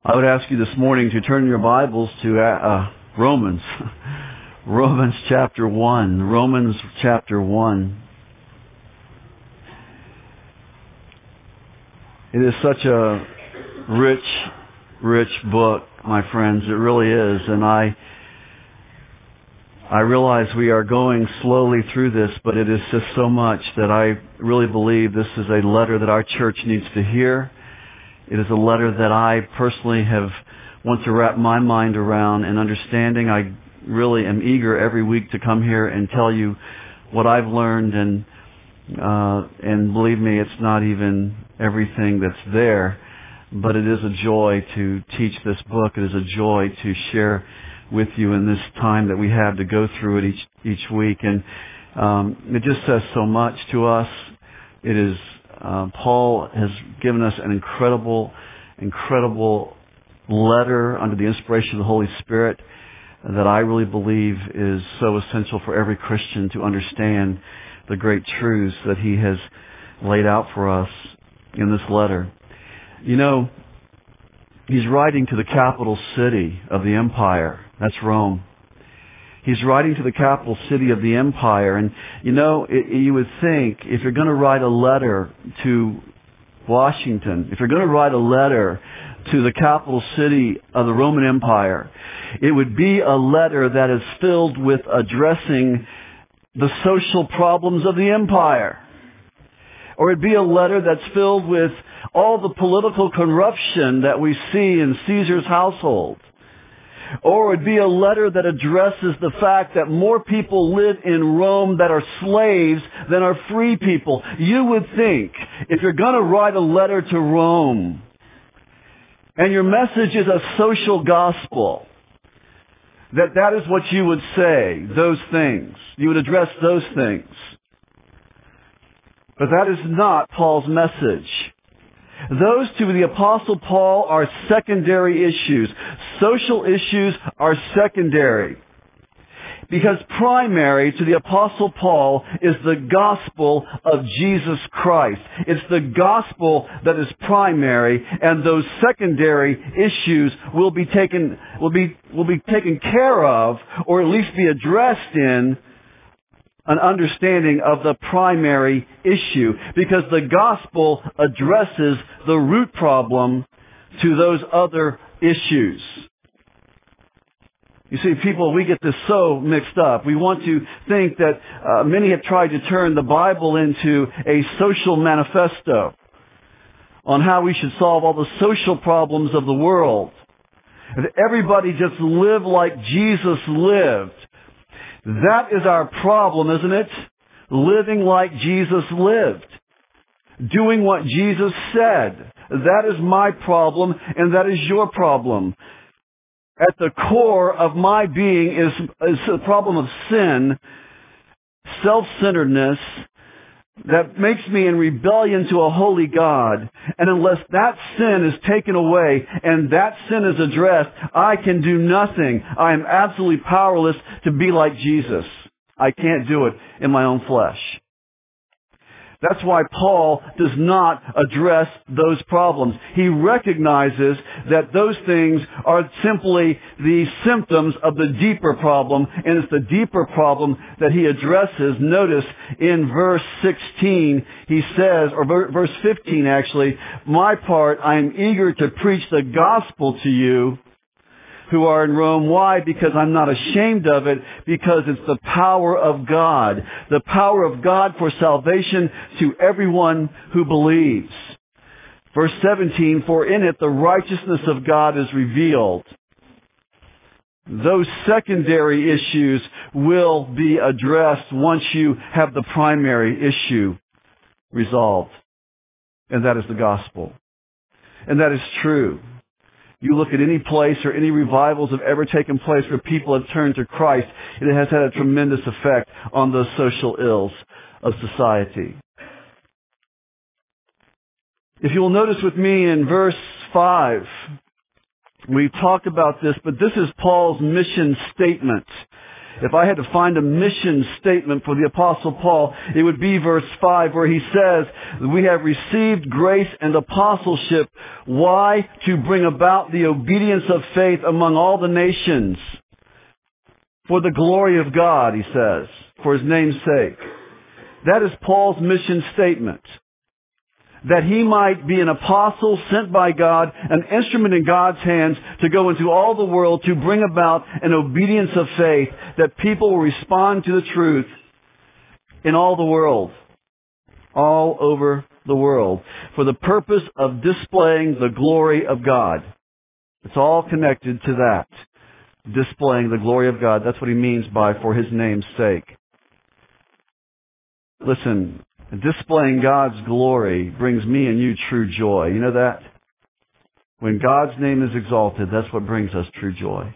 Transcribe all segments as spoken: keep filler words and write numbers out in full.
I would ask you this morning to turn your Bibles to uh, Romans. Romans chapter one. Romans chapter one. It is such a rich, rich book, my friends. It really is. And I I realize we are going slowly through this, but it is just so much that I really believe this is a letter that our church needs to hear. It is a letter that I personally have want to wrap my mind around and understanding. I really am eager every week to come here and tell you what I've learned, and uh, and believe me, it's not even everything that's there, but it is a joy to teach this book. It is a joy to share with you in this time that we have to go through it each each week, and um, it just says so much to us. It is. Uh, Paul has given us an incredible, incredible letter under the inspiration of the Holy Spirit that I really believe is so essential for every Christian to understand the great truths that he has laid out for us in this letter. You know, he's writing to the capital city of the empire. That's Rome. He's writing to the capital city of the empire. And, you know, it, you would think if you're going to write a letter to Washington, if you're going to write a letter to the capital city of the Roman Empire, it would be a letter that is filled with addressing the social problems of the empire. Or it'd be a letter that's filled with all the political corruption that we see in Caesar's household. Or it would be a letter that addresses the fact that more people live in Rome that are slaves than are free people. You would think, if you're going to write a letter to Rome, and your message is a social gospel, that that is what you would say, those things. You would address those things. But that is not Paul's message. Those to the Apostle Paul are secondary issues. Social issues are secondary. Because primary to the Apostle Paul is the gospel of Jesus Christ. It's the gospel that is primary, and those secondary issues will be taken, will be, will be taken care of, or at least be addressed in an understanding of the primary issue, because the gospel addresses the root problem to those other issues. You see, people, we get this so mixed up. We want to think that uh, many have tried to turn the Bible into a social manifesto on how we should solve all the social problems of the world. If everybody just live like Jesus lived. That is our problem, isn't it? Living like Jesus lived. Doing what Jesus said. That is my problem, and that is your problem. At the core of my being is, is the problem of sin, self-centeredness, that makes me in rebellion to a holy God. And unless that sin is taken away and that sin is addressed, I can do nothing. I am absolutely powerless to be like Jesus. I can't do it in my own flesh. That's why Paul does not address those problems. He recognizes that those things are simply the symptoms of the deeper problem, and it's the deeper problem that he addresses. Notice in verse sixteen, he says, or verse fifteen actually, my part, I am eager to preach the gospel to you who are in Rome. Why? Because I'm not ashamed of it, because it's the power of God. The power of God for salvation to everyone who believes. Verse seventeen, for in it the righteousness of God is revealed. Those secondary issues will be addressed once you have the primary issue resolved. And that is the gospel. And that is true. You look at any place or any revivals have ever taken place where people have turned to Christ, it has had a tremendous effect on those social ills of society. If you will notice with me in verse five, we've talked about this, but this is Paul's mission statement. If I had to find a mission statement for the Apostle Paul, it would be verse five where he says, we have received grace and apostleship. Why? To bring about the obedience of faith among all the nations. For the glory of God, he says, for his name's sake. That is Paul's mission statement. That he might be an apostle sent by God, an instrument in God's hands to go into all the world to bring about an obedience of faith, that people will respond to the truth in all the world, all over the world, for the purpose of displaying the glory of God. It's all connected to that. Displaying the glory of God. That's what he means by for his name's sake. Listen, displaying God's glory brings me and you true joy. You know that? When God's name is exalted, that's what brings us true joy.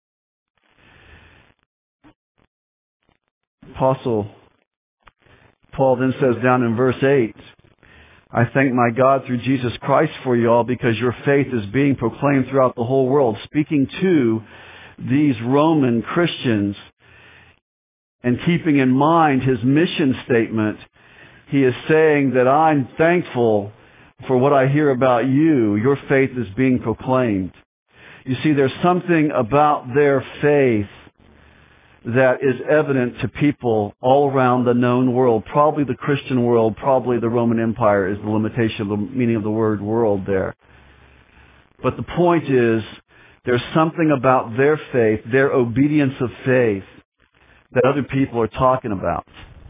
Apostle Paul then says down in verse eight, I thank my God through Jesus Christ for you all because your faith is being proclaimed throughout the whole world. Speaking to these Roman Christians and keeping in mind his mission statement, he is saying that I'm thankful for what I hear about you. Your faith is being proclaimed. You see, there's something about their faith that is evident to people all around the known world. Probably the Christian world, probably the Roman Empire is the limitation of the meaning of the word world there. But the point is, there's something about their faith, their obedience of faith, that other people are talking about.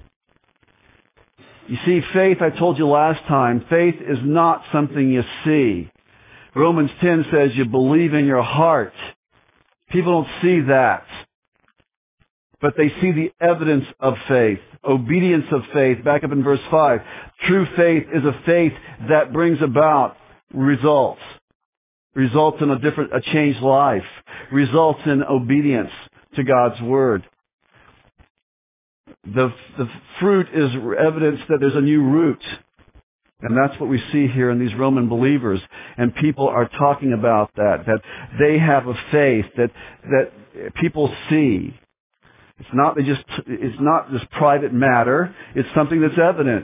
You see, faith, I told you last time, faith is not something you see. Romans ten says you believe in your heart. People don't see that. But they see the evidence of faith, obedience of faith. Back up in verse five. True faith is a faith that brings about results. Results in a different, a changed life. Results in obedience to God's Word. The, the fruit is evidence that there's a new root. And that's what we see here in these Roman believers. And people are talking about that, that they have a faith that, that people see. It's not, they just, it's not just private matter. It's something that's evident.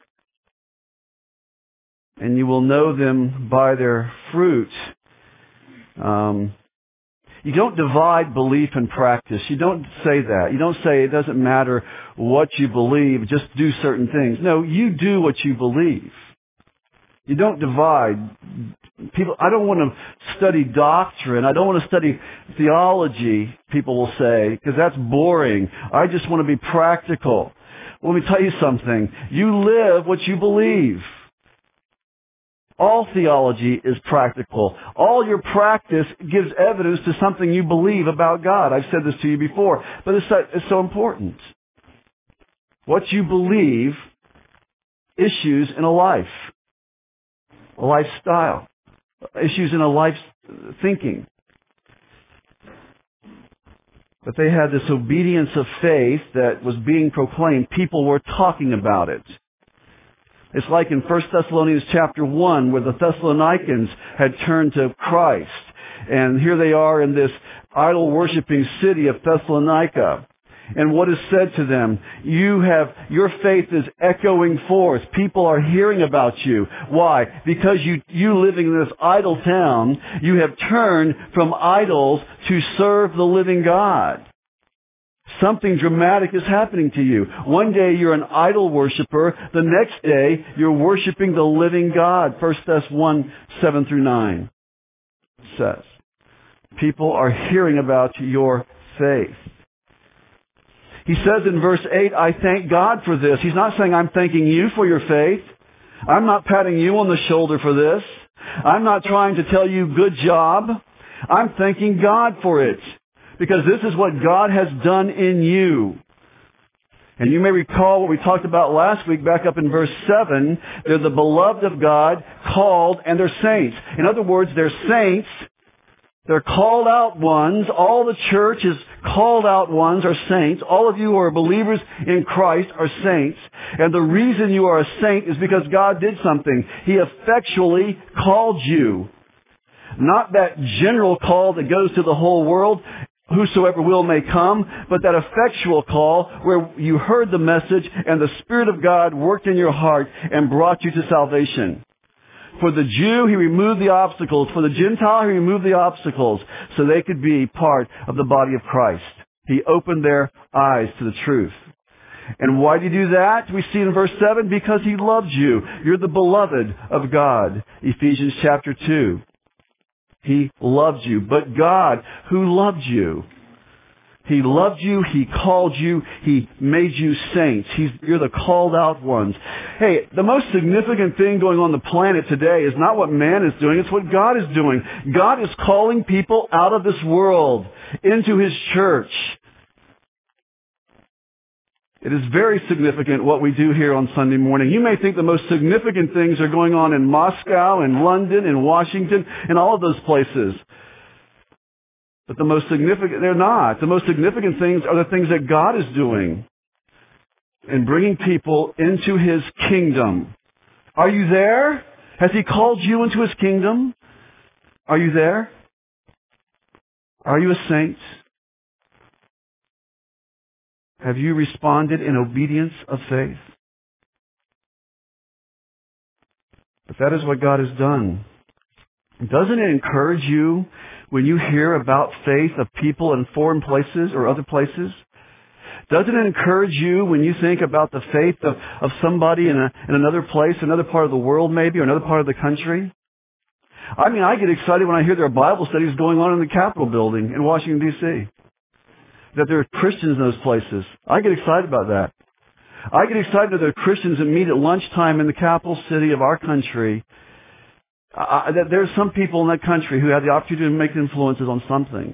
And you will know them by their fruit. Um, you don't divide belief and practice. You don't say that. You don't say it doesn't matter what you believe, just do certain things. No, you do what you believe. You don't divide. People, I don't want to study doctrine. I don't want to study theology, people will say, because that's boring. I just want to be practical. Well, let me tell you something. You live what you believe. All theology is practical. All your practice gives evidence to something you believe about God. I've said this to you before, but it's so, it's so important. What you believe issues in a life, a lifestyle, issues in a life thinking. But they had this obedience of faith that was being proclaimed. People were talking about it. It's like in First Thessalonians chapter one, where the Thessalonians had turned to Christ. And here they are in this idol-worshiping city of Thessalonica. And what is said to them? You have, your faith is echoing forth. People are hearing about you. Why? Because you, you living in this idol town, you have turned from idols to serve the living God. Something dramatic is happening to you. One day you're an idol worshiper. The next day you're worshiping the living God. First Thessalonians one, seven through nine says. People are hearing about your faith. He says in verse eight, I thank God for this. He's not saying I'm thanking you for your faith. I'm not patting you on the shoulder for this. I'm not trying to tell you good job. I'm thanking God for it. Because this is what God has done in you. And you may recall what we talked about last week, back up in verse seven. They're the beloved of God, called, and they're saints. In other words, they're saints. They're called out ones. All the church is called out ones are saints. All of you who are believers in Christ are saints. And the reason you are a saint is because God did something. He effectually called you. Not that general call that goes to the whole world. whosoever will may come, but that effectual call where you heard the message and the Spirit of God worked in your heart and brought you to salvation. For the Jew, He removed the obstacles. For the Gentile, He removed the obstacles so they could be part of the body of Christ. He opened their eyes to the truth. And why did He do that? We see in verse seven, because He loved you. You're the beloved of God. Ephesians chapter two. He loved you. But God, who loved you, He loved you, He called you, He made you saints. He's, you're the called out ones. Hey, the most significant thing going on the planet today is not what man is doing, it's what God is doing. God is calling people out of this world into His church. It is very significant what we do here on Sunday morning. You may think the most significant things are going on in Moscow, in London, in Washington, in all of those places. But the most significant, they're not. The most significant things are the things that God is doing in bringing people into His kingdom. Are you there? Has He called you into His kingdom? Are you there? Are you a saint? Have you responded in obedience of faith? But that is what God has done. Doesn't it encourage you when you hear about faith of people in foreign places or other places? Doesn't it encourage you when you think about the faith of, of somebody in, a, in another place, another part of the world maybe, or another part of the country? I mean, I get excited when I hear there are Bible studies going on in the Capitol building in Washington, D C That there are Christians in those places. I get excited about that. I get excited that there are Christians that meet at lunchtime in the capital city of our country. I, that there's some people in that country who have the opportunity to make influences on something.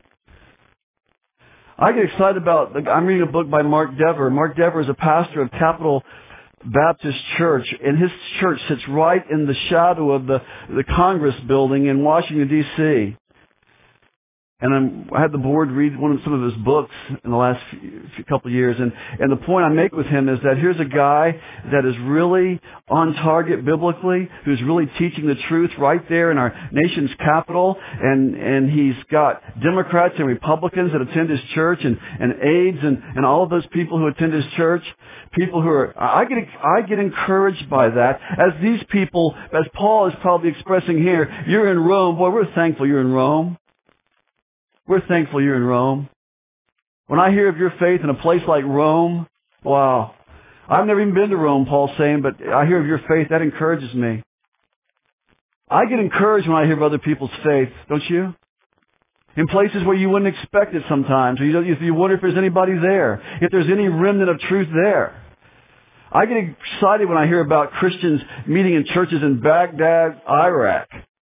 I get excited about, I'm reading a book by Mark Dever. Mark Dever is a pastor of Capital Baptist Church, and his church sits right in the shadow of the, the Congress building in Washington, D C And I'm, I had the board read one of some of his books in the last few, few couple of years, and, and the point I make with him is that here's a guy that is really on target biblically, who's really teaching the truth right there in our nation's capital, and, and he's got Democrats and Republicans that attend his church, and, and aides, and, and all of those people who attend his church, people who are, I get, I get encouraged by that, as these people, as Paul is probably expressing here, you're in Rome, boy, we're thankful you're in Rome. We're thankful you're in Rome. When I hear of your faith in a place like Rome, wow. I've never even been to Rome, Paul's saying, but I hear of your faith, that encourages me. I get encouraged when I hear of other people's faith, don't you? In places where you wouldn't expect it sometimes, or you, don't, you wonder if there's anybody there, if there's any remnant of truth there. I get excited when I hear about Christians meeting in churches in Baghdad, Iraq.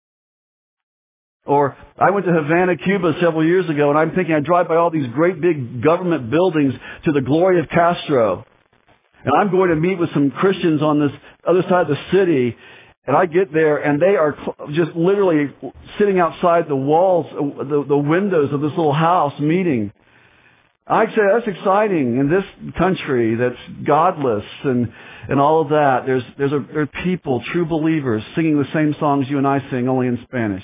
Or I went to Havana, Cuba several years ago, and I'm thinking I drive by all these great big government buildings to the glory of Castro. And I'm going to meet with some Christians on this other side of the city, and I get there, and they are just literally sitting outside the walls, the, the windows of this little house meeting. I say that's exciting in this country that's godless and and all of that. There's there's a, there are people, true believers, singing the same songs you and I sing, only in Spanish.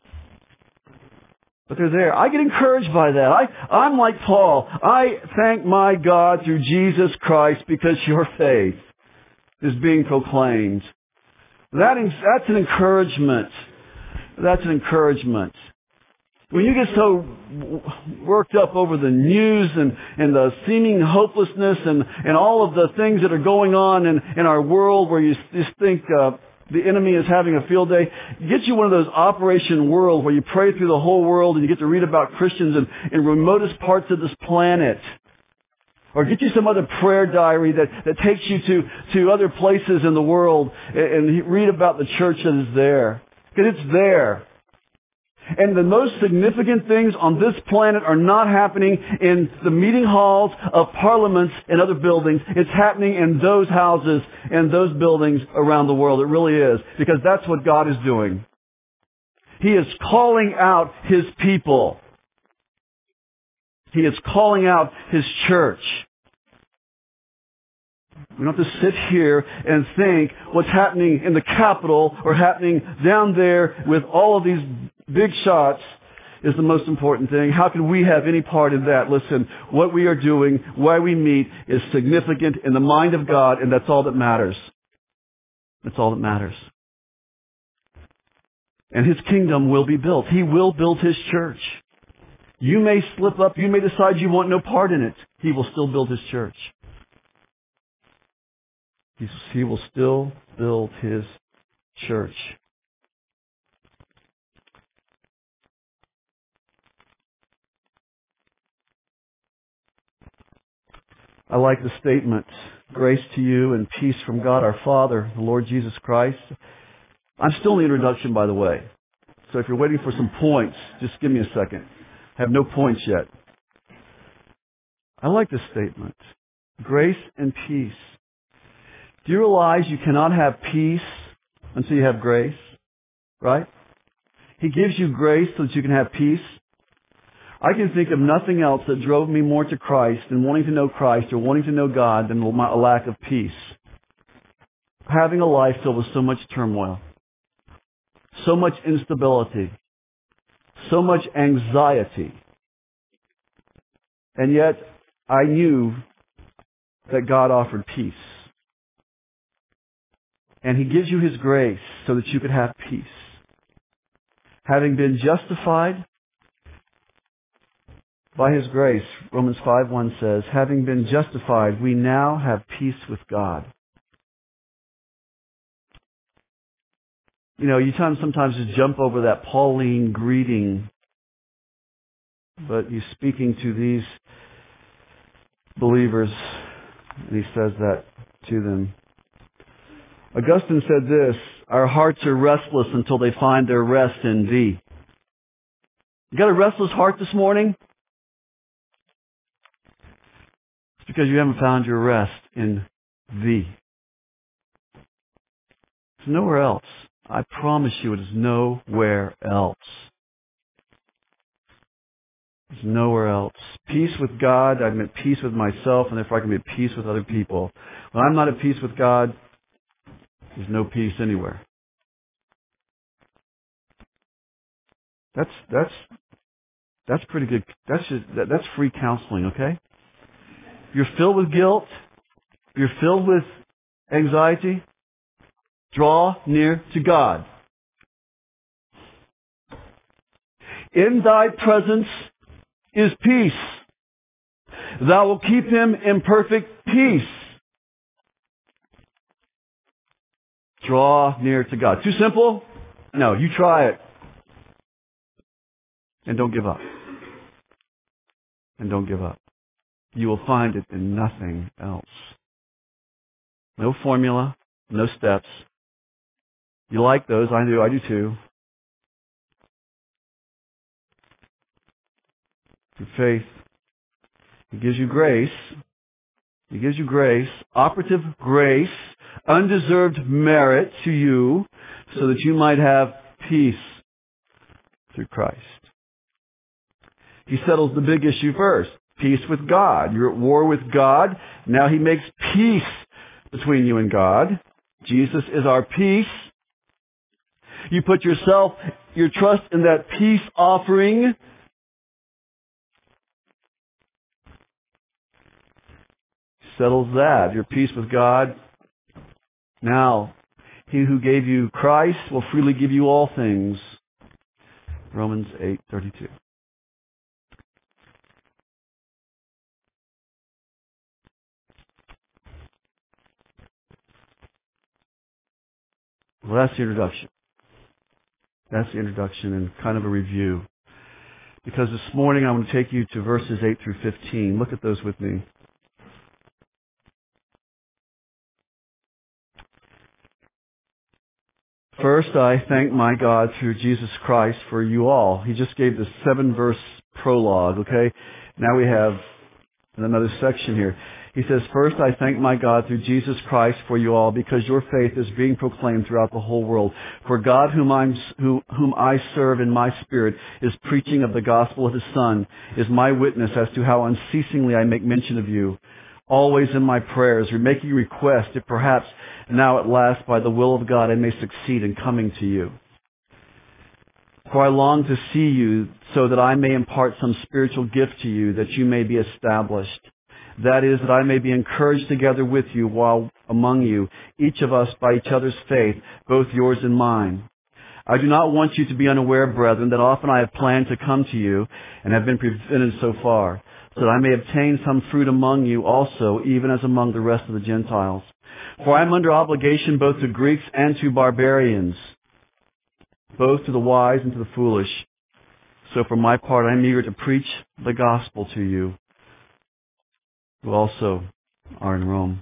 But they're there. I get encouraged by that. I, I'm like Paul. I thank my God through Jesus Christ because your faith is being proclaimed. That is, that's an encouragement. That's an encouragement. When you get so worked up over the news and, and the seeming hopelessness and, and all of the things that are going on in, in our world where you just think uh, the enemy is having a field day, get you one of those Operation World where you pray through the whole world and you get to read about Christians in, in remotest parts of this planet. Or get you some other prayer diary that, that takes you to, to other places in the world and, and read about the church that is there. Because it's there. And the most significant things on this planet are not happening in the meeting halls of parliaments and other buildings. It's happening in those houses and those buildings around the world. It really is. Because that's what God is doing. He is calling out His people. He is calling out His church. We don't have to sit here and think what's happening in the Capitol or happening down there with all of these big shots is the most important thing. How can we have any part in that? Listen, what we are doing, why we meet, is significant in the mind of God, and that's all that matters. That's all that matters. And His kingdom will be built. He will build His church. You may slip up. You may decide you want no part in it. He will still build His church. He's, he will still build His church. I like the statement, grace to you and peace from God our Father, the Lord Jesus Christ. I'm still in the introduction, by the way. So if you're waiting for some points, just give me a second. I have no points yet. I like this statement, grace and peace. Do you realize you cannot have peace until you have grace? Right? He gives you grace so that you can have peace. I can think of nothing else that drove me more to Christ and wanting to know Christ or wanting to know God than a lack of peace. Having a life filled with so much turmoil, so much instability, so much anxiety. And yet, I knew that God offered peace. And He gives you His grace so that you could have peace. Having been justified by His grace, Romans five one says, having been justified, we now have peace with God. You know, you sometimes just jump over that Pauline greeting, but He's speaking to these believers, and He says that to them. Augustine said this, our hearts are restless until they find their rest in Thee. You got a restless heart this morning? It's because you haven't found your rest in Thee. It's nowhere else. I promise you it is nowhere else. It's nowhere else. Peace with God, I'm at peace with myself, and therefore I can be at peace with other people. When I'm not at peace with God, there's no peace anywhere. That's that's that's pretty good. That's just, that, that's free counseling, okay? You're filled with guilt. You're filled with anxiety. Draw near to God. In Thy presence is peace. Thou wilt keep him in perfect peace. Draw near to God. Too simple? No, you try it. And don't give up. And don't give up. You will find it in nothing else. No formula, no steps. You like those, I do, I do too. Through faith, He gives you grace. He gives you grace, operative grace, undeserved merit to you, so that you might have peace through Christ. He settles the big issue first. Peace with God. You're at war with God. Now He makes peace between you and God. Jesus is our peace. You put yourself, your trust in that peace offering. Settles that. Your peace with God. Now, He who gave you Christ will freely give you all things. Romans eight thirty-two. Well, that's the introduction. That's the introduction and kind of a review. Because this morning I'm going to take you to verses eight through fifteen. Look at those with me. First, I thank my God through Jesus Christ for you all. He just gave this seven-verse prologue, okay? Now we have another section here. He says, first, I thank my God through Jesus Christ for you all, because your faith is being proclaimed throughout the whole world. For God, whom, I'm, who, whom I serve in my spirit, is preaching of the gospel of His Son, is my witness as to how unceasingly I make mention of you, always in my prayers, or making request, if perhaps now at last by the will of God I may succeed in coming to you. For I long to see you so that I may impart some spiritual gift to you, that you may be established. That is, that I may be encouraged together with you while among you, each of us by each other's faith, both yours and mine. I do not want you to be unaware, brethren, that often I have planned to come to you and have been prevented so far, so that I may obtain some fruit among you also, even as among the rest of the Gentiles. For I am under obligation both to Greeks and to barbarians, both to the wise and to the foolish. So for my part, I am eager to preach the gospel to you, who also are in Rome.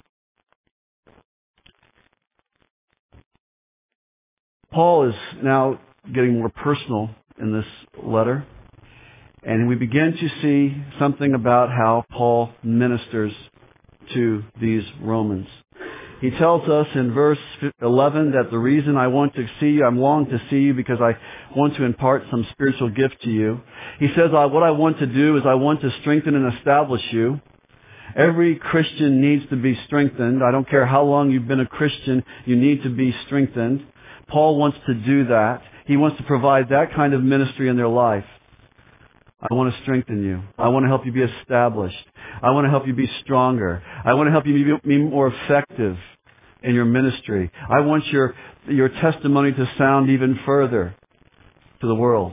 Paul is now getting more personal in this letter, and we begin to see something about how Paul ministers to these Romans. He tells us in verse eleven that the reason I want to see you, I'm longing to see you because I want to impart some spiritual gift to you. He says, what I want to do is I want to strengthen and establish you. Every Christian needs to be strengthened. I don't care how long you've been a Christian, you need to be strengthened. Paul wants to do that. He wants to provide that kind of ministry in their life. I want to strengthen you. I want to help you be established. I want to help you be stronger. I want to help you be more effective in your ministry. I want your, your testimony to sound even further to the world.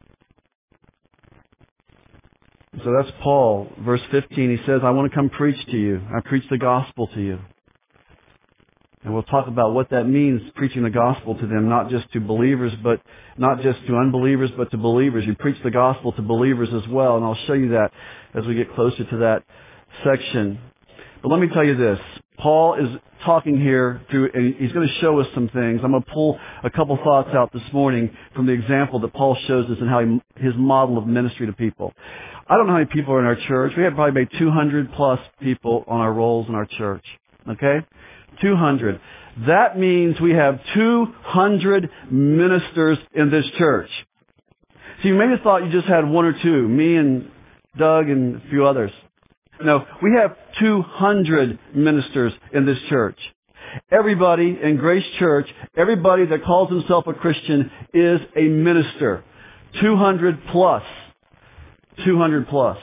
So that's Paul. Verse fifteen, he says, I want to come preach to you. I preach the gospel to you. And we'll talk about what that means, preaching the gospel to them, not just to believers, but not just to unbelievers, but to believers. You preach the gospel to believers as well, and I'll show you that as we get closer to that section. But let me tell you this. Paul is talking here through, and he's going to show us some things. I'm going to pull a couple thoughts out this morning from the example that Paul shows us and how he, his model of ministry to people. I don't know how many people are in our church. We have probably maybe two hundred plus people on our rolls in our church. Okay? two hundred. That means we have two hundred ministers in this church. So you maybe thought you just had one or two, me and Doug and a few others. No, we have two hundred ministers in this church. Everybody in Grace Church, everybody that calls himself a Christian is a minister. two hundred plus. two hundred plus.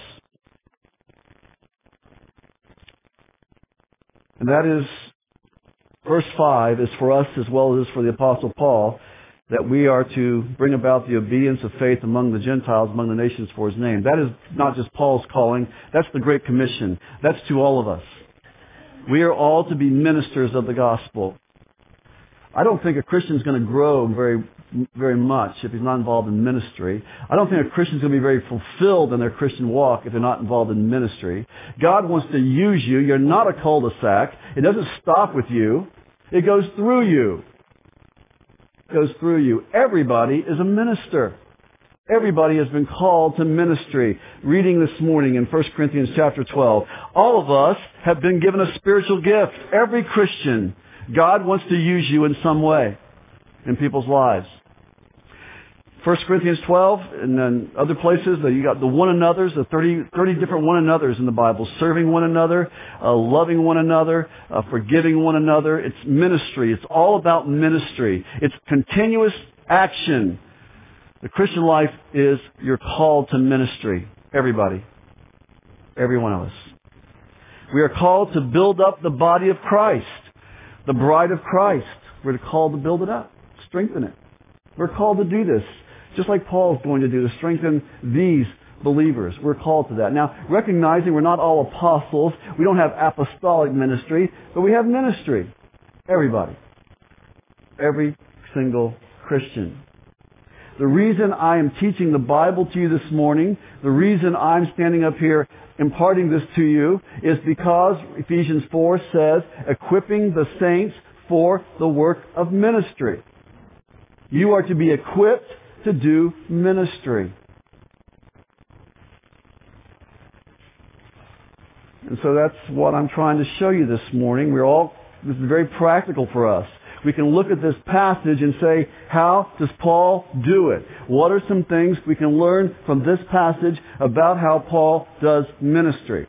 And that is, verse five is for us as well as for the Apostle Paul, that we are to bring about the obedience of faith among the Gentiles, among the nations for His name. That is not just Paul's calling. That's the Great Commission. That's to all of us. We are all to be ministers of the gospel. I don't think a Christian is going to grow very, very much if he's not involved in ministry. I don't think a Christian is going to be very fulfilled in their Christian walk if they're not involved in ministry. God wants to use you. You're not a cul-de-sac. It doesn't stop with you. It goes through you. It goes through you. Everybody is a minister. Everybody has been called to ministry. Reading this morning in First Corinthians chapter twelve, all of us have been given a spiritual gift. Every Christian. God wants to use you in some way in people's lives. First Corinthians twelve, and then other places, you got the one another's, the thirty, thirty different one another's in the Bible. Serving one another, uh, loving one another, uh, forgiving one another. It's ministry. It's all about ministry. It's continuous action. The Christian life is you're called to ministry. Everybody. Every one of us. We are called to build up the body of Christ. The bride of Christ. We're called to build it up. Strengthen it. We're called to do this. Just like Paul's going to do, to strengthen these believers. We're called to that. Now, recognizing we're not all apostles, we don't have apostolic ministry, but we have ministry. Everybody. Every single Christian. The reason I am teaching the Bible to you this morning, the reason I'm standing up here imparting this to you, is because Ephesians four says, equipping the saints for the work of ministry. You are to be equipped to do ministry. And so that's what I'm trying to show you this morning. We're all, this is very practical for us. We can look at this passage and say, how does Paul do it? What are some things we can learn from this passage about how Paul does ministry?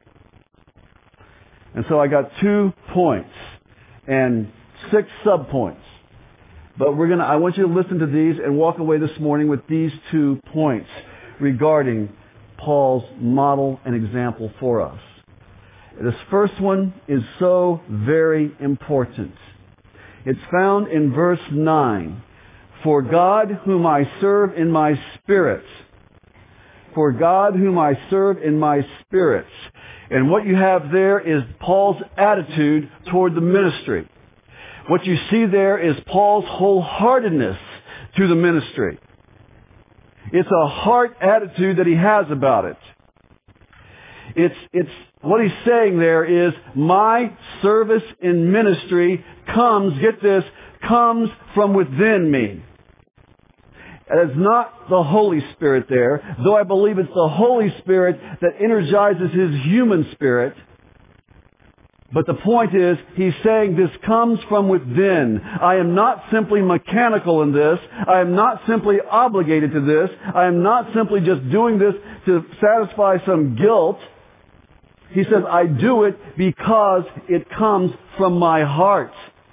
And so I got two points and six subpoints. But we're going to, I want you to listen to these and walk away this morning with these two points regarding Paul's model and example for us. This first one is so very important. It's found in verse nine. For God whom I serve in my spirit. For God whom I serve in my spirit. And what you have there is Paul's attitude toward the ministry. What you see there is Paul's wholeheartedness to the ministry. It's a heart attitude that he has about it. It's, it's, what he's saying there is, my service in ministry comes, get this, comes from within me. It is not the Holy Spirit there, though I believe it's the Holy Spirit that energizes his human spirit. But the point is, he's saying this comes from within. I am not simply mechanical in this. I am not simply obligated to this. I am not simply just doing this to satisfy some guilt. He says, I do it because it comes from my heart.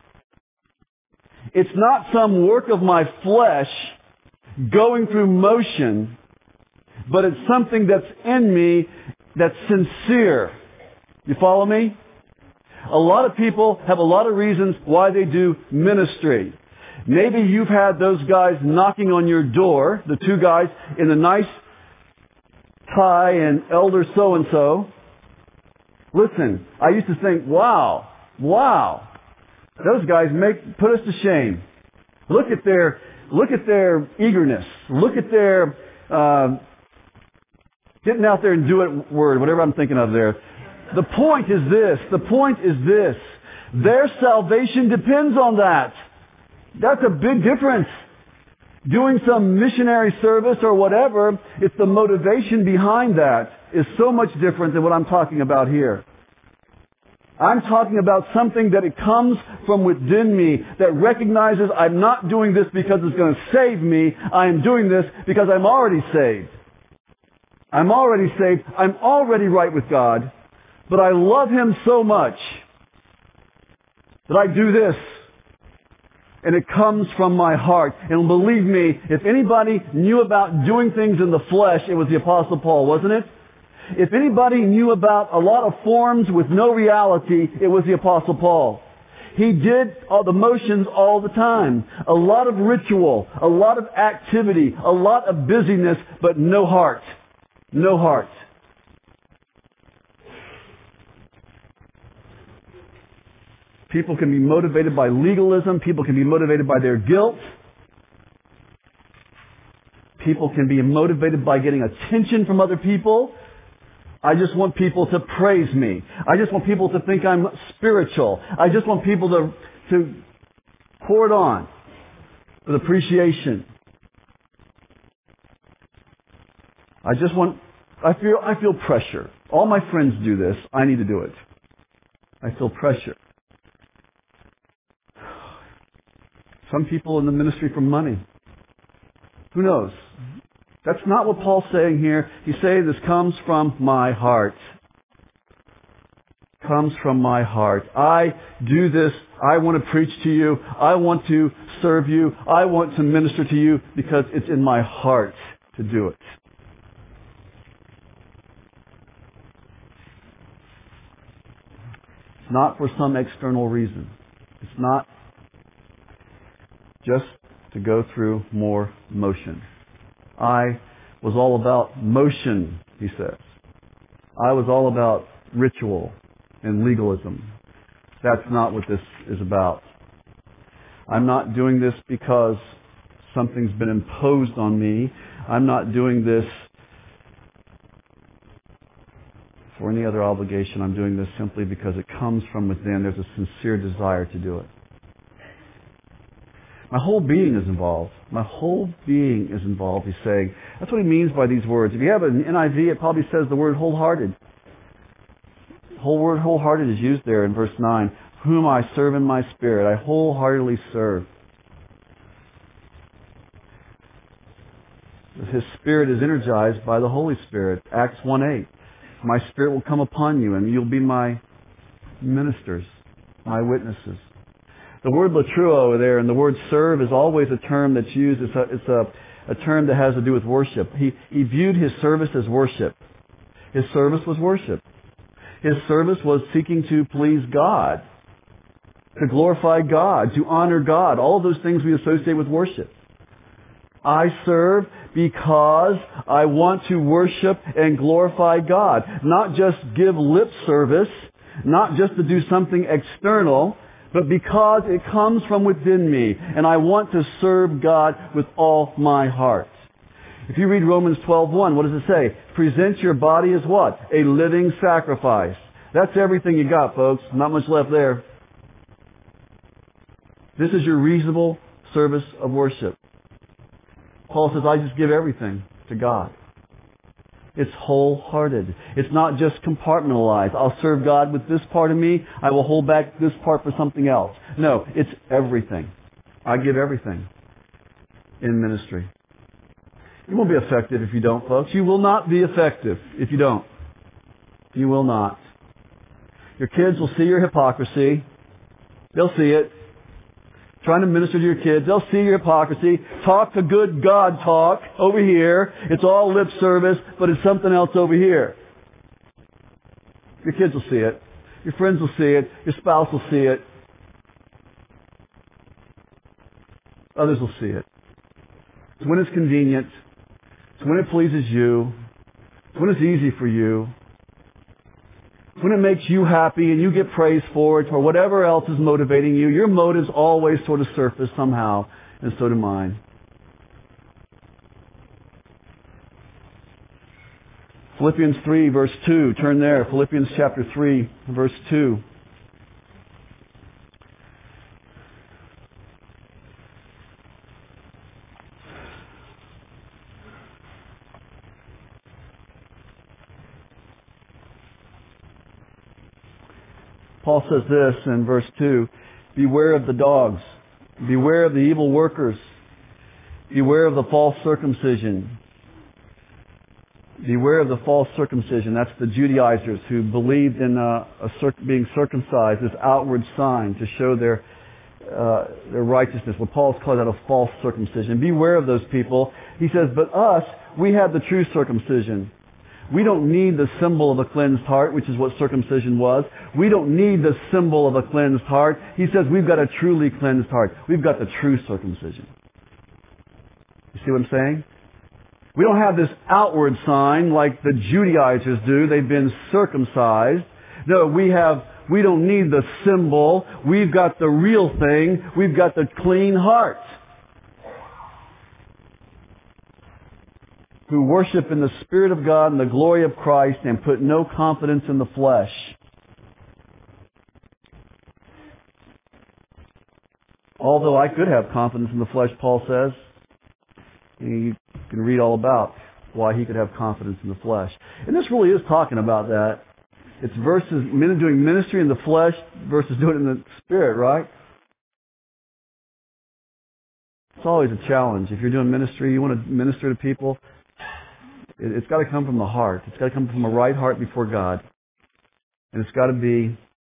It's not some work of my flesh going through motion, but it's something that's in me that's sincere. You follow me? A lot of people have a lot of reasons why they do ministry. Maybe you've had those guys knocking on your door, the two guys in the nice tie and elder so-and-so. Listen, I used to think, wow, wow, those guys make put us to shame. Look at their look at their eagerness. Look at their uh, getting out there and do it word, whatever I'm thinking of there. The point is this. The point is this. Their salvation depends on that. That's a big difference. Doing some missionary service or whatever, it's the motivation behind that is so much different than what I'm talking about here. I'm talking about something that it comes from within me that recognizes I'm not doing this because it's going to save me. I am doing this because I'm already saved. I'm already saved. I'm already right with God. But I love Him so much that I do this. And it comes from my heart. And believe me, if anybody knew about doing things in the flesh, it was the Apostle Paul, wasn't it? If anybody knew about a lot of forms with no reality, it was the Apostle Paul. He did all the motions all the time. A lot of ritual, a lot of activity, a lot of busyness, but no heart. No heart. People can be motivated by legalism. People can be motivated by their guilt. People can be motivated by getting attention from other people. I just want people to praise me. I just want people to think I'm spiritual. I just want people to, to pour it on with appreciation. I just want, I feel, I feel pressure. All my friends do this. I need to do it. I feel pressure. Some people in the ministry for money. Who knows? That's not what Paul's saying here. He's saying this comes from my heart. Comes from my heart. I do this. I want to preach to you. I want to serve you. I want to minister to you because it's in my heart to do it. It's not for some external reason. It's not just to go through more motion. I was all about motion, he says. I was all about ritual and legalism. That's not what this is about. I'm not doing this because something's been imposed on me. I'm not doing this for any other obligation. I'm doing this simply because it comes from within. There's a sincere desire to do it. My whole being is involved. My whole being is involved, he's saying. That's what he means by these words. If you have an N I V, it probably says the word wholehearted. The whole word wholehearted is used there in verse nine. Whom I serve in my spirit. I wholeheartedly serve. His spirit is energized by the Holy Spirit. Acts one eight. My spirit will come upon you and you'll be my ministers, my witnesses. The word latruo there and the word serve is always a term that's used. It's a, it's a, a term that has to do with worship. He, he viewed his service as worship. His service was worship. His service was seeking to please God, to glorify God, to honor God. All of those things we associate with worship. I serve because I want to worship and glorify God. Not just give lip service, not just to do something external, but because it comes from within me and I want to serve God with all my heart. If you read Romans twelve one, what does it say? Present your body as what? A living sacrifice. That's everything you got, folks. Not much left there. This is your reasonable service of worship. Paul says, I just give everything to God. It's wholehearted. It's not just compartmentalized. I'll serve God with this part of me. I will hold back this part for something else. No, it's everything. I give everything in ministry. You won't be effective if you don't, folks. You will not be effective if you don't. You will not. Your kids will see your hypocrisy. They'll see it. Trying to minister to your kids. They'll see your hypocrisy. Talk to good God talk over here. It's all lip service, but it's something else over here. Your kids will see it. Your friends will see it. Your spouse will see it. Others will see it. It's when it's convenient. It's when it pleases you. It's when it's easy for you. It's when it makes you happy and you get praise for it or whatever else is motivating you. Your motives always sort of surface somehow, and so do mine. Philippians three, verse two. Turn there. Philippians chapter three, verse two. Paul says this in verse two, beware of the dogs, beware of the evil workers, beware of the false circumcision. Beware of the false circumcision. That's the Judaizers who believed in uh, a circ- being circumcised, this outward sign to show their uh, their righteousness. Well, Paul's called that a false circumcision. Beware of those people. He says, but us, we have the true circumcision. We don't need the symbol of a cleansed heart, which is what circumcision was. We don't need the symbol of a cleansed heart. He says we've got a truly cleansed heart. We've got the true circumcision. You see what I'm saying? We don't have this outward sign like the Judaizers do. They've been circumcised. No, we have, we don't need the symbol. We've got the real thing. We've got the clean heart. Who worship in the Spirit of God and the glory of Christ and put no confidence in the flesh. Although I could have confidence in the flesh, Paul says. You can read all about why he could have confidence in the flesh. And this really is talking about that. It's versus men doing ministry in the flesh versus doing it in the Spirit, right? It's always a challenge. If you're doing ministry, you want to minister to people, it's got to come from the heart. It's got to come from a right heart before God. And it's got to be,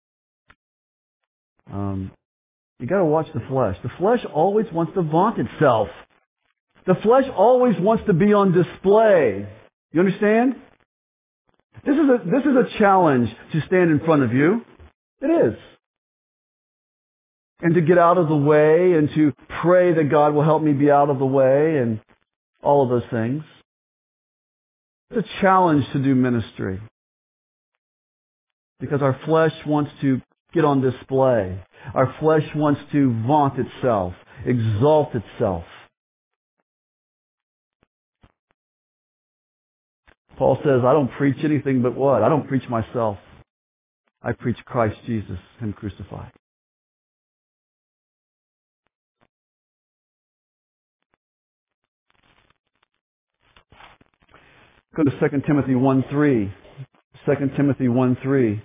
um, you got to watch the flesh. The flesh always wants to vaunt itself. The flesh always wants to be on display. You understand? This is a, this is a challenge to stand in front of you. It is. And to get out of the way and to pray that God will help me be out of the way and all of those things. It's a challenge to do ministry because our flesh wants to get on display. Our flesh wants to vaunt itself, exalt itself. Paul says, I don't preach anything but what? I don't preach myself. I preach Christ Jesus, Him crucified. Go to Second Timothy one three. Second Timothy one three.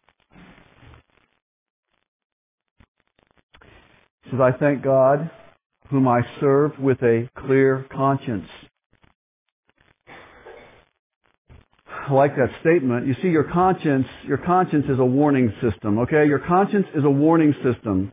It says, I thank God whom I serve with a clear conscience. I like that statement. You see, your conscience, your conscience is a warning system, okay? Your conscience is a warning system.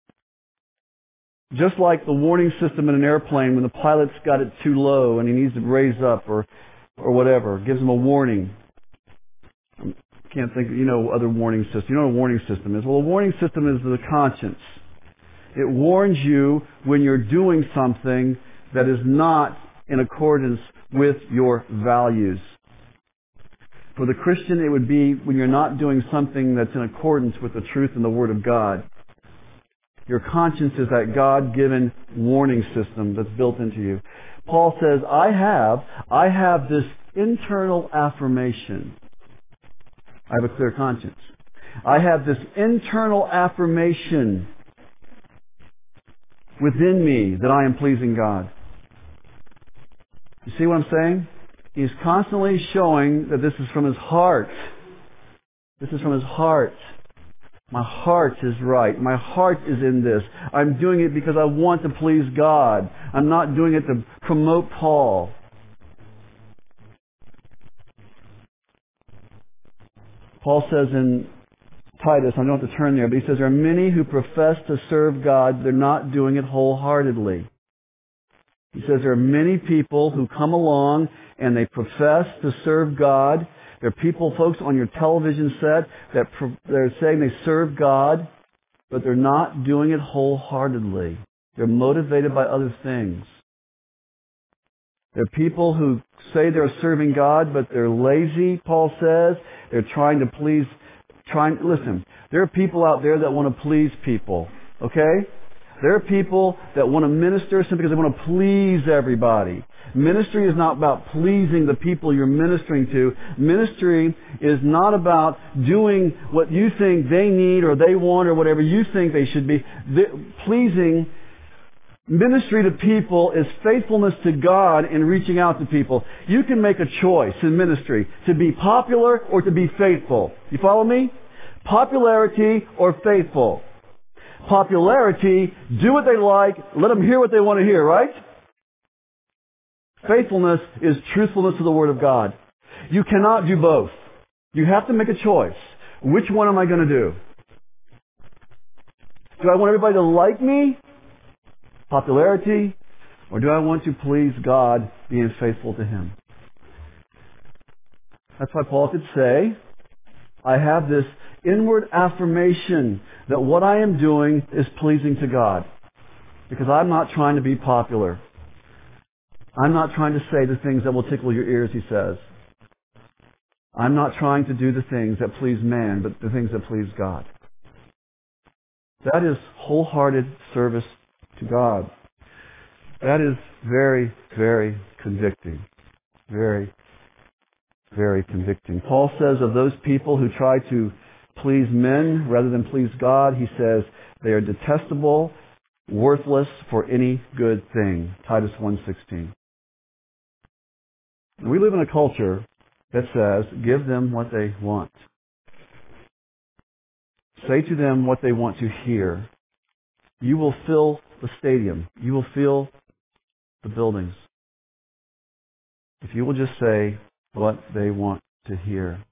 Just like the warning system in an airplane when the pilot's got it too low and he needs to raise up or or whatever, gives him a warning. I can't think of, you know, other warning systems. You know what a warning system is? Well, a warning system is the conscience. It warns you when you're doing something that is not in accordance with your values. For the Christian, it would be when you're not doing something that's in accordance with the truth and the Word of God. Your conscience is that God-given warning system that's built into you. Paul says, I have, I have this internal affirmation. I have a clear conscience. I have this internal affirmation within me that I am pleasing God. You see what I'm saying? He's constantly showing that this is from his heart. This is from his heart. My heart is right. My heart is in this. I'm doing it because I want to please God. I'm not doing it to promote Paul. Paul says in Titus, I don't have to turn there, but he says there are many who profess to serve God. They're not doing it wholeheartedly. He says there are many people who come along and they profess to serve God. There are people, folks, on your television set that pro- they're saying they serve God, but they're not doing it wholeheartedly. They're motivated by other things. There are people who say they're serving God, but they're lazy, Paul says. They're trying to please, trying, listen, there are people out there that want to please people, okay? There are people that want to minister simply because they want to please everybody. Ministry is not about pleasing the people you're ministering to. Ministry is not about doing what you think they need or they want or whatever you think they should be. The, pleasing ministry to people is faithfulness to God in reaching out to people. You can make a choice in ministry to be popular or to be faithful. You follow me? Popularity or faithful. Popularity, do what they like, let them hear what they want to hear, right? Faithfulness is truthfulness to the Word of God. You cannot do both. You have to make a choice. Which one am I going to do? Do I want everybody to like me? Popularity? Or do I want to please God, being faithful to Him? That's why Paul could say, I have this inward affirmation that what I am doing is pleasing to God. Because I'm not trying to be popular. I'm not trying to say the things that will tickle your ears, he says. I'm not trying to do the things that please man, but the things that please God. That is wholehearted service to God. That is very, very convicting. Very, very convicting. Paul says of those people who try to please men rather than please God, he says they are detestable, worthless for any good thing. Titus one sixteen. We live in a culture that says, give them what they want. Say to them what they want to hear. You will fill the stadium. You will fill the buildings. If you will just say what they want to hear.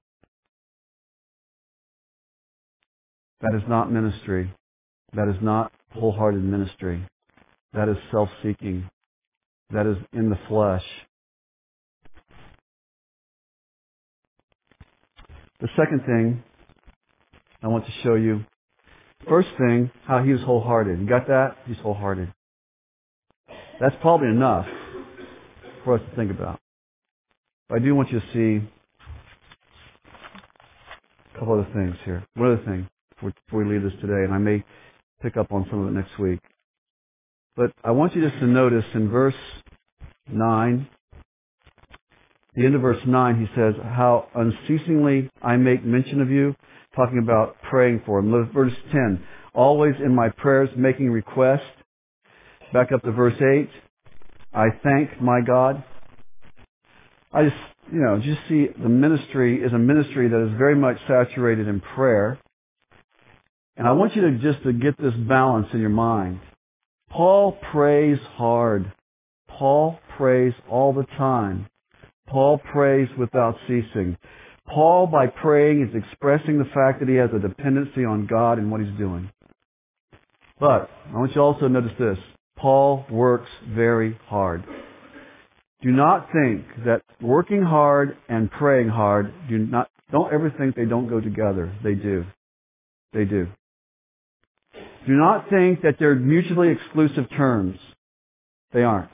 That is not ministry. That is not wholehearted ministry. That is self-seeking. That is in the flesh. The second thing I want to show you, first thing, how he was wholehearted. You got that? He's wholehearted. That's probably enough for us to think about. But I do want you to see a couple other things here. One other thing before we leave this today, and I may pick up on some of it next week. But I want you just to notice in verse nine, the end of verse nine, he says, how unceasingly I make mention of you, talking about praying for him. Verse ten, always in my prayers making request. Back up to verse eight, I thank my God. I just, you know, just see the ministry is a ministry that is very much saturated in prayer. And I want you to just to get this balance in your mind. Paul prays hard. Paul prays all the time. Paul prays without ceasing. Paul, by praying, is expressing the fact that he has a dependency on God and what he's doing. But I want you to also notice this. Paul works very hard. Do not think that working hard and praying hard, do not, don't ever think they don't go together. They do. They do. Do not think that they're mutually exclusive terms. They aren't.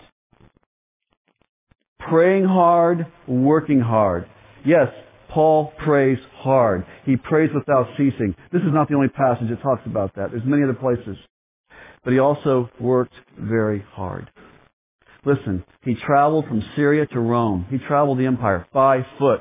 Praying hard, working hard. Yes, Paul prays hard. He prays without ceasing. This is not the only passage that talks about that. There's many other places. But he also worked very hard. Listen, he traveled from Syria to Rome. He traveled the empire by foot.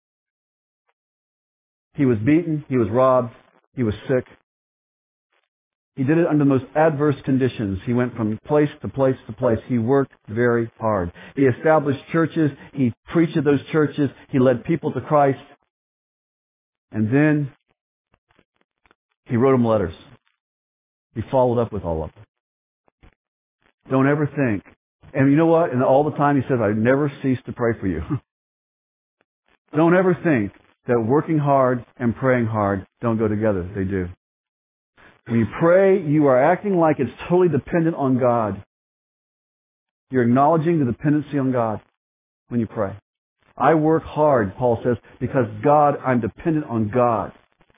He was beaten. He was robbed. He was sick. He did it under the most adverse conditions. He went from place to place to place. He worked very hard. He established churches. He preached at those churches. He led people to Christ. And then he wrote them letters. He followed up with all of them. Don't ever think. And you know what? And all the time he says, I never cease to pray for you. Don't ever think that working hard and praying hard don't go together. They do. When you pray, you are acting like it's totally dependent on God. You're acknowledging the dependency on God when you pray. I work hard, Paul says, because God, I'm dependent on God.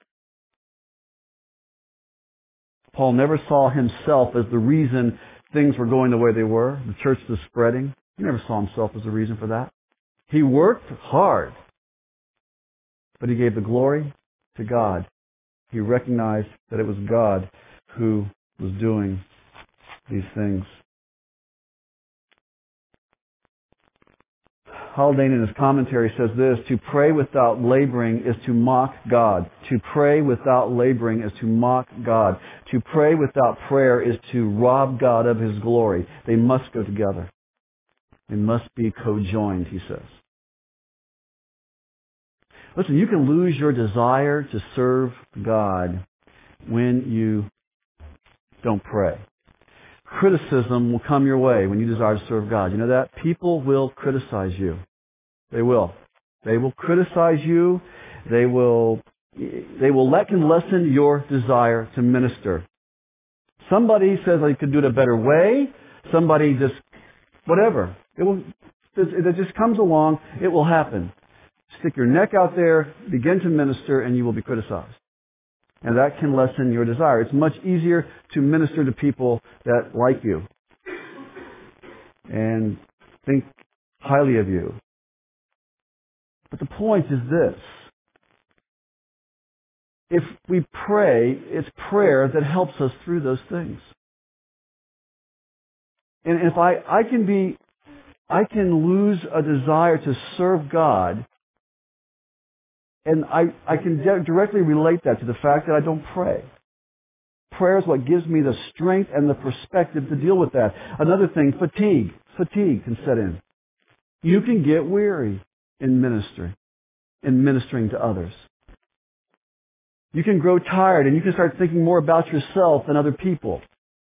Paul never saw himself as the reason things were going the way they were. The church was spreading. He never saw himself as the reason for that. He worked hard, but he gave the glory to God. He recognized that it was God who was doing these things. Haldane in his commentary says this, to pray without laboring is to mock God. To pray without laboring is to mock God. To pray without prayer is to rob God of His glory. They must go together. They must be co-joined, he says. Listen, you can lose your desire to serve God when you don't pray. Criticism will come your way when you desire to serve God. You know that? People will criticize you. They will. They will criticize you. They will, they will let can lessen your desire to minister. Somebody says I could do it a better way. Somebody just, whatever. It will, it just comes along. It will happen. Stick your neck out there, begin to minister, and you will be criticized. And that can lessen your desire. It's much easier to minister to people that like you and think highly of you. But the point is this. If we pray, it's prayer that helps us through those things. And if I, I can be, I can lose a desire to serve God, and I, I can directly relate that to the fact that I don't pray. Prayer is what gives me the strength and the perspective to deal with that. Another thing, fatigue. Fatigue can set in. You can get weary in ministry, in ministering to others. You can grow tired and you can start thinking more about yourself than other people.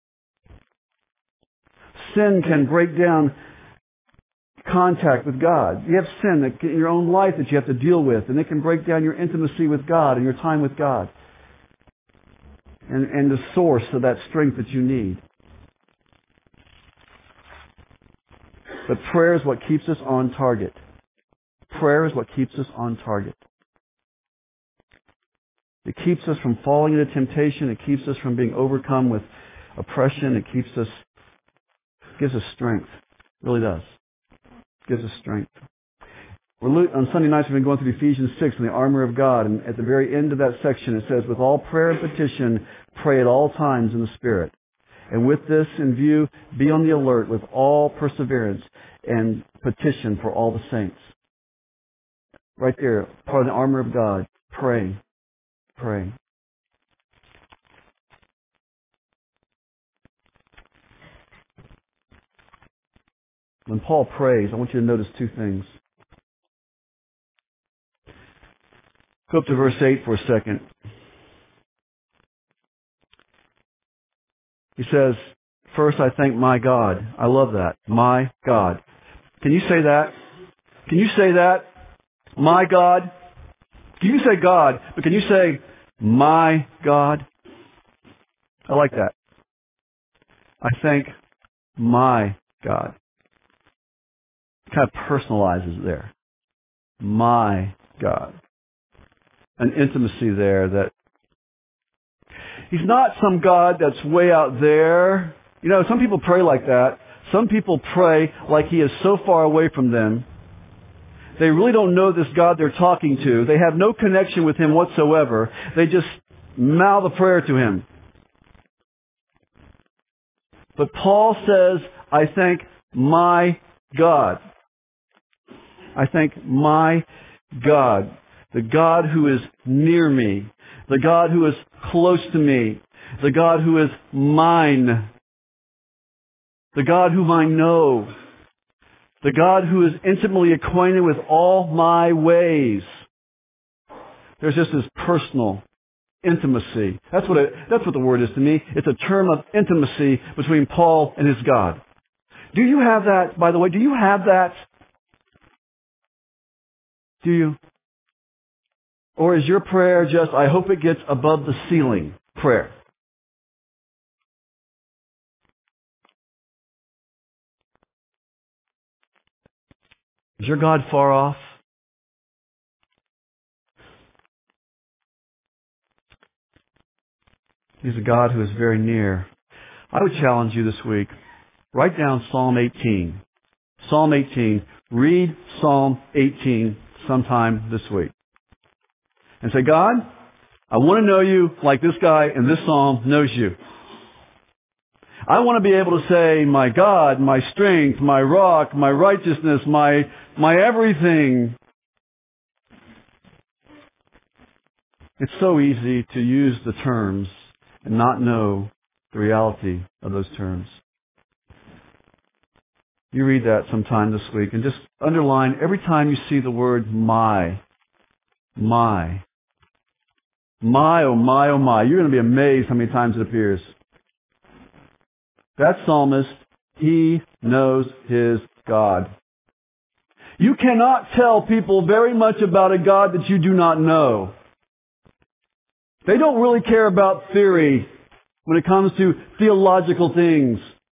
Sin can break down contact with God. You have sin that, in your own life that you have to deal with, and it can break down your intimacy with God and your time with God and, and the source of that strength that you need. But prayer is what keeps us on target. Prayer is what keeps us on target. It keeps us from falling into temptation. It keeps us from being overcome with oppression. It keeps us, gives us strength. It really does. It gives us strength. We're, on Sunday nights we've been going through Ephesians six and the armor of God. And at the very end of that section it says, with all prayer and petition, pray at all times in the Spirit. And with this in view, be on the alert with all perseverance and petition for all the saints. Right there, part of the armor of God. Pray. Pray. When Paul prays, I want you to notice two things. Go up to verse eight for a second. He says, First, I thank my God. I love that. My God. Can you say that? Can you say that? My God? Can you say God, but can you say my God? I like that. I thank my God. It kind of personalizes it there. My God. An intimacy there that He's not some God that's way out there. You know, some people pray like that. Some people pray like He is so far away from them. They really don't know this God they're talking to. They have no connection with Him whatsoever. They just mouth a prayer to Him. But Paul says, I thank my God. I thank my God. The God who is near me. The God who is close to me. The God who is mine. The God whom I know. The God who is intimately acquainted with all my ways. There's just this personal intimacy. That's what it, that's what the word is to me. It's a term of intimacy between Paul and his God. Do you have that, by the way? Do you have that? Do you? Or is your prayer just, I hope it gets above the ceiling prayer? Is your God far off? He's a God who is very near. I would challenge you this week. Write down Psalm eighteen. Psalm eighteen. Read Psalm eighteen sometime this week. And say, God, I want to know you like this guy in this psalm knows you. I want to be able to say, my God, my strength, my rock, my righteousness, my, my everything. It's so easy to use the terms and not know the reality of those terms. You read that sometime this week and just underline every time you see the word my, my. My, oh my, oh my. You're going to be amazed how many times it appears. That psalmist, he knows his God. You cannot tell people very much about a God that you do not know. They don't really care about theory when it comes to theological things.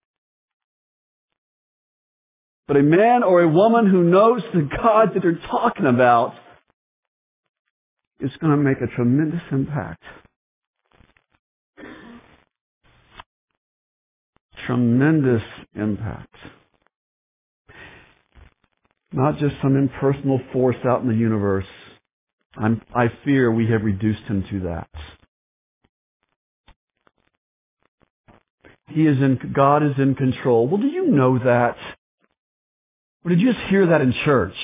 But a man or a woman who knows the God that they're talking about is going to make a tremendous impact. Tremendous impact. Not just some impersonal force out in the universe. I'm, I fear we have reduced him to that. He is in, God is in control. Well, do you know that? Or did you just hear that in church?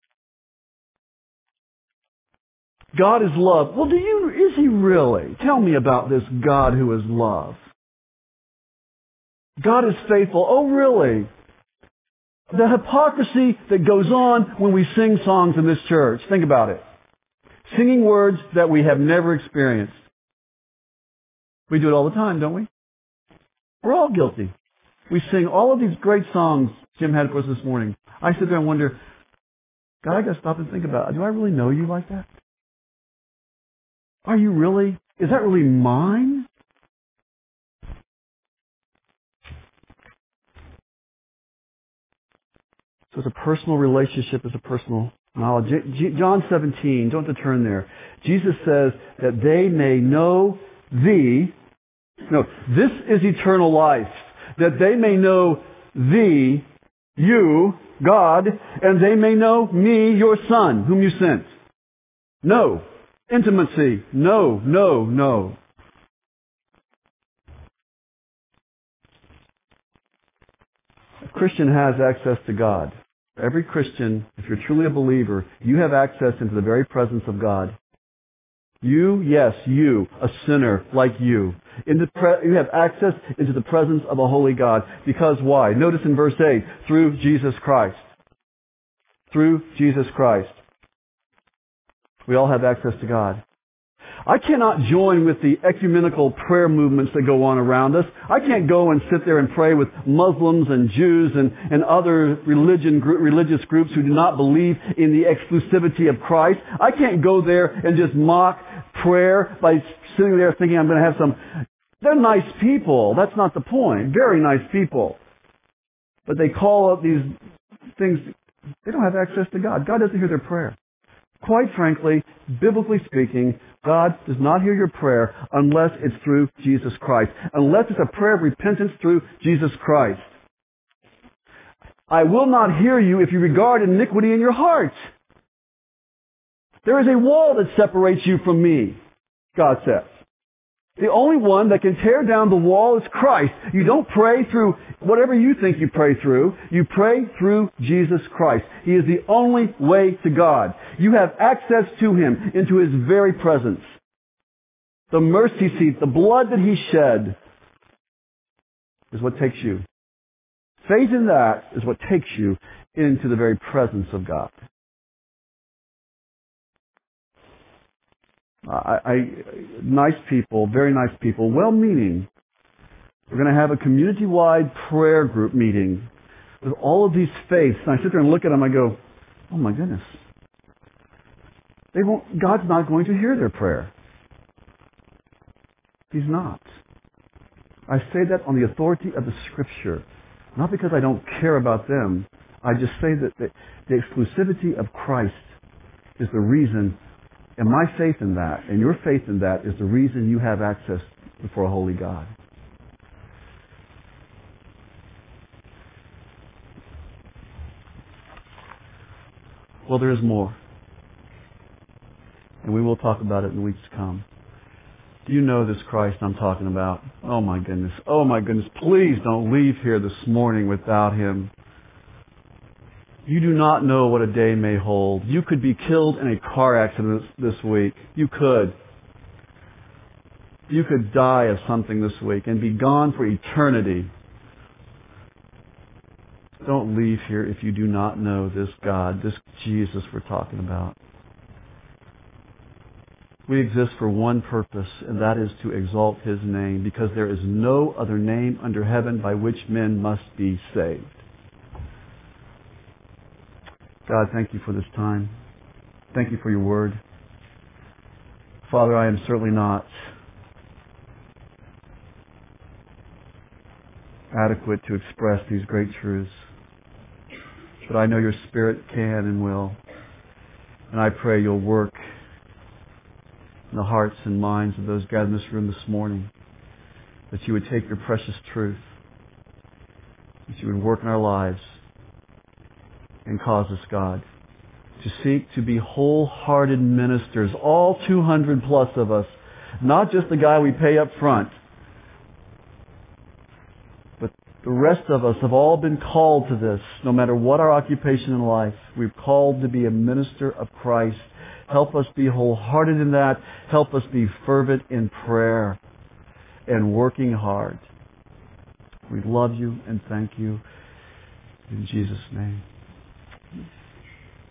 God is love. Well, do you, is He really? Tell me about this God who is love. God is faithful. Oh, really? The hypocrisy that goes on when we sing songs in this church. Think about it. Singing words that we have never experienced. We do it all the time, don't we? We're all guilty. We sing all of these great songs Jim had for us this morning. I sit there and wonder, God, I got to stop and think about it. Do I really know you like that? Are you really? Is that really mine? So it's a personal relationship, it's a personal knowledge. John seventeen, don't have to turn there. Jesus says that they may know thee. No, this is eternal life. That they may know thee, you, God, and they may know me, your Son, whom you sent. No. Intimacy. No, no, no. A Christian has access to God. Every Christian, if you're truly a believer, you have access into the very presence of God. You, yes, you, a sinner like you. In the pre- you have access into the presence of a holy God. Because why? Notice in verse eight, through Jesus Christ. Through Jesus Christ. We all have access to God. I cannot join with the ecumenical prayer movements that go on around us. I can't go and sit there and pray with Muslims and Jews and, and other religion, religious groups who do not believe in the exclusivity of Christ. I can't go there and just mock prayer by sitting there thinking I'm going to have some... They're nice people. That's not the point. Very nice people. But they call up these things... They don't have access to God. God doesn't hear their prayer. Quite frankly, biblically speaking, God does not hear your prayer unless it's through Jesus Christ. Unless it's a prayer of repentance through Jesus Christ. I will not hear you if you regard iniquity in your heart. There is a wall that separates you from me, God says. The only one that can tear down the wall is Christ. You don't pray through whatever you think you pray through. You pray through Jesus Christ. He is the only way to God. You have access to Him, into His very presence. The mercy seat, the blood that He shed is what takes you. Faith in that is what takes you into the very presence of God. I, I, nice people, very nice people, well-meaning. We're going to have a community-wide prayer group meeting with all of these faiths. And I sit there and look at them, I go, oh my goodness. They won't, God's not going to hear their prayer. He's not. I say that on the authority of the Scripture. Not because I don't care about them. I just say that the, the exclusivity of Christ is the reason. And my faith in that, and your faith in that, is the reason you have access before a holy God. Well, there is more. And we will talk about it in the weeks to come. Do you know this Christ I'm talking about? Oh my goodness. Oh my goodness. Please don't leave here this morning without Him. You do not know what a day may hold. You could be killed in a car accident this week. You could. You could die of something this week and be gone for eternity. Don't leave here if you do not know this God, this Jesus we're talking about. We exist for one purpose, and that is to exalt His name, because there is no other name under heaven by which men must be saved. God, thank you for this time. Thank you for your word. Father, I am certainly not adequate to express these great truths, but I know your Spirit can and will. And I pray you'll work in the hearts and minds of those gathered in this room this morning, that you would take your precious truth, that you would work in our lives, and cause us, God, to seek to be wholehearted ministers, all two hundred plus of us, not just the guy we pay up front, but the rest of us have all been called to this, no matter what our occupation in life. We're called to be a minister of Christ. Help us be wholehearted in that. Help us be fervent in prayer and working hard. We love you and thank you in Jesus' name.